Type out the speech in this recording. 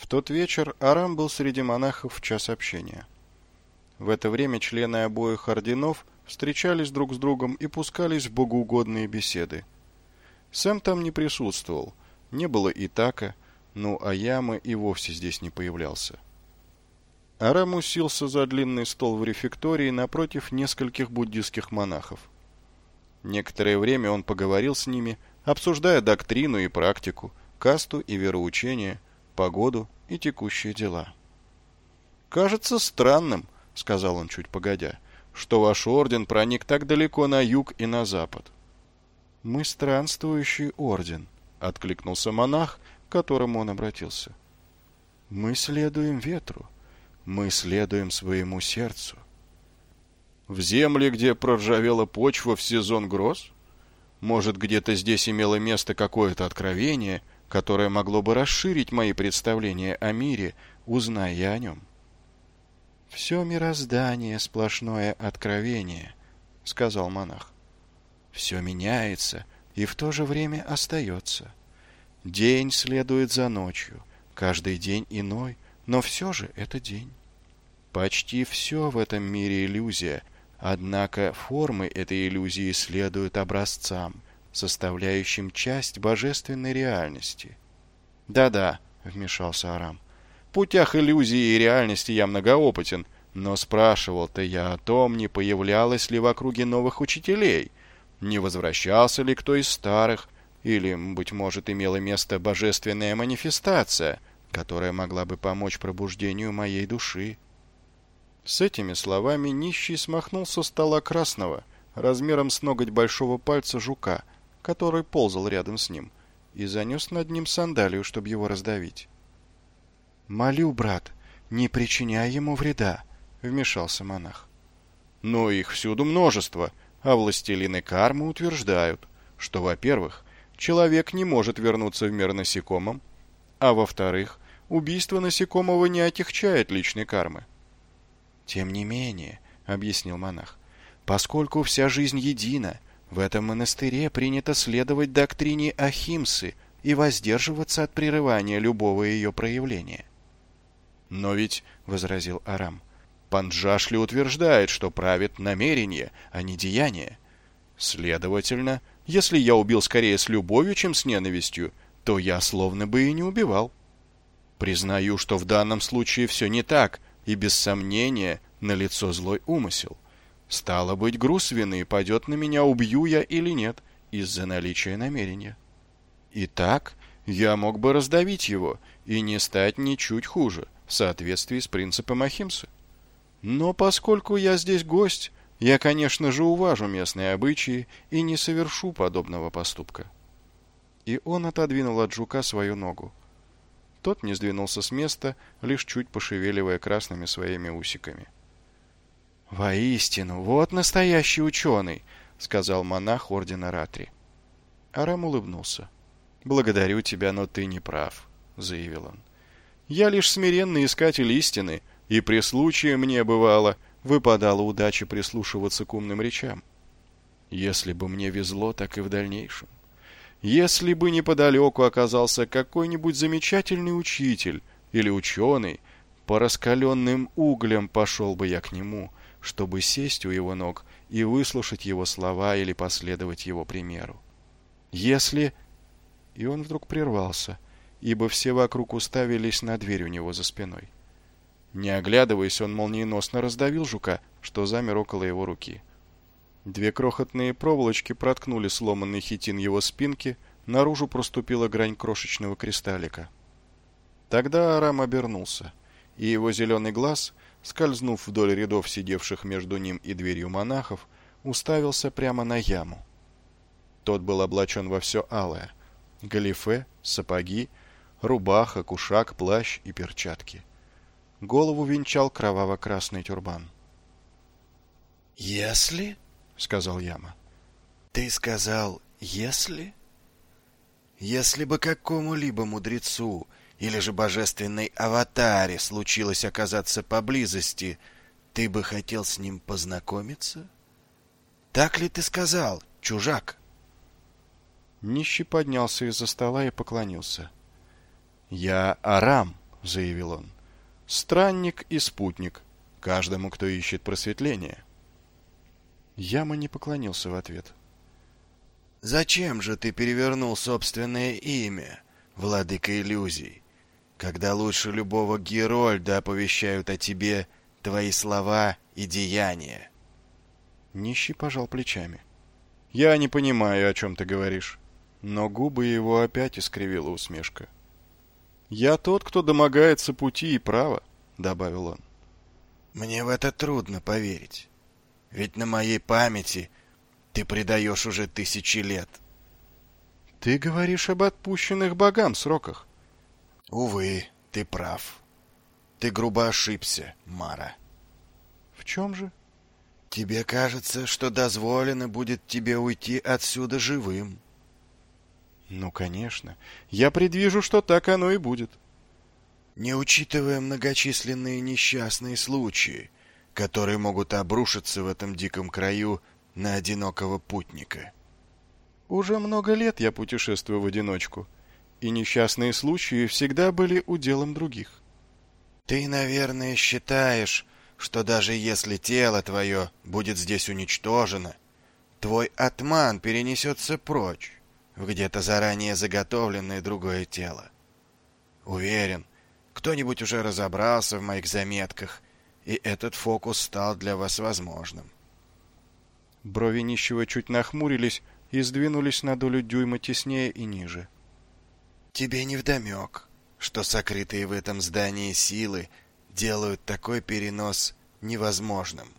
В тот вечер Арам был среди монахов в час общения. В это время члены обоих орденов встречались друг с другом и пускались в богоугодные беседы. Сэм там не присутствовал, не было Итака, ну а Ямы и вовсе здесь не появлялся. Арам уселся за длинный стол в рефектории напротив нескольких буддистских монахов. Некоторое время он поговорил с ними, обсуждая доктрину и практику, касту и вероучение, погоду и текущие дела. «Кажется странным, — сказал он чуть погодя, — что ваш орден проник так далеко на юг и на запад». «Мы странствующий орден», — откликнулся монах, к которому он обратился. «Мы следуем ветру, мы следуем своему сердцу». «В земле, где проржавела почва в сезон гроз? Может, где-то здесь имело место какое-то откровение, которое могло бы расширить мои представления о мире, узная я о нем?» «Все мироздание — сплошное откровение», — сказал монах. «Все меняется и в то же время остается. День следует за ночью, каждый день иной, но все же это день. Почти все в этом мире иллюзия, однако формы этой иллюзии следуют образцам, составляющим часть божественной реальности». «Да-да», — вмешался Арам, — «в путях иллюзии и реальности я многоопытен, но спрашивал-то я о том, не появлялось ли в округе новых учителей, не возвращался ли кто из старых, или, быть может, имела место божественная манифестация, которая могла бы помочь пробуждению моей души». С этими словами нищий смахнул со стола красного, размером с ноготь большого пальца жука, который ползал рядом с ним, и занес над ним сандалию, чтобы его раздавить. «Молю, брат, не причиняй ему вреда», — вмешался монах. «Но их всюду множество, а властелины кармы утверждают, что, во-первых, человек не может вернуться в мир насекомым, а во-вторых, убийство насекомого не отягчает личной кармы». «Тем не менее, — объяснил монах, — поскольку вся жизнь едина, в этом монастыре принято следовать доктрине Ахимсы и воздерживаться от прерывания любого ее проявления». «Но ведь, — возразил Арам, — Панджашли утверждает, что правит намерение, а не деяние. Следовательно, если я убил скорее с любовью, чем с ненавистью, то я словно бы и не убивал. Признаю, что в данном случае все не так, и без сомнения налицо злой умысел. Стало быть, груз вины падет на меня, убью я или нет, из-за наличия намерения. Итак, я мог бы раздавить его и не стать ничуть хуже, в соответствии с принципом Ахимсы. Но поскольку я здесь гость, я, конечно же, уважу местные обычаи и не совершу подобного поступка». И он отодвинул от жука свою ногу. Тот не сдвинулся с места, лишь чуть пошевеливая красными своими усиками. «Воистину, вот настоящий ученый», — сказал монах ордена Ратри. Арам улыбнулся. «Благодарю тебя, но ты не прав», — заявил он. «Я лишь смиренный искатель истины, и при случае мне, бывало, выпадала удача прислушиваться к умным речам. Если бы мне везло, так и в дальнейшем. Если бы неподалеку оказался какой-нибудь замечательный учитель или ученый, по раскаленным углям пошел бы я к нему, чтобы сесть у его ног и выслушать его слова или последовать его примеру. Если...» И он вдруг прервался, ибо все вокруг уставились на дверь у него за спиной. Не оглядываясь, он молниеносно раздавил жука, что замер около его руки. Две крохотные проволочки проткнули сломанный хитин его спинки, наружу проступила грань крошечного кристаллика. Тогда Арам обернулся, и его зеленый глаз, скользнув вдоль рядов сидевших между ним и дверью монахов, уставился прямо на Яму. Тот был облачен во все алое: галифе, сапоги, рубаха, кушак, плащ и перчатки. Голову венчал кроваво-красный тюрбан. «Если?» — сказал Яма. «Ты сказал «если»? Если бы какому-либо мудрецу или же божественной аватаре случилось оказаться поблизости, ты бы хотел с ним познакомиться? Так ли ты сказал, чужак?» Нищий поднялся из-за стола и поклонился. «Я Арам», — заявил он. «Странник и спутник, каждому, кто ищет просветление». Яма не поклонился в ответ. «Зачем же ты перевернул собственное имя, владыка иллюзий, когда лучше любого Герольда оповещают о тебе твои слова и деяния?» Нищий пожал плечами. «Я не понимаю, о чем ты говоришь». Но губы его опять искривила усмешка. «Я тот, кто домогается пути и права», — добавил он. «Мне в это трудно поверить. Ведь на моей памяти ты предаешь уже 1000 лет». «Ты говоришь об отпущенных богам сроках». «Увы, ты прав. Ты грубо ошибся, Мара». «В чем же?» «Тебе кажется, что дозволено будет тебе уйти отсюда живым». «Ну, конечно. Я предвижу, что так оно и будет». «Не учитывая многочисленные несчастные случаи, которые могут обрушиться в этом диком краю на одинокого путника». «Уже много лет я путешествую в одиночку, и несчастные случаи всегда были уделом других». «Ты, наверное, считаешь, что даже если тело твое будет здесь уничтожено, твой атман перенесется прочь в где-то заранее заготовленное другое тело. Уверен, кто-нибудь уже разобрался в моих заметках, и этот фокус стал для вас возможным». Брови нищего чуть нахмурились и сдвинулись на долю дюйма теснее и ниже. «Тебе невдомек, что сокрытые в этом здании силы делают такой перенос невозможным».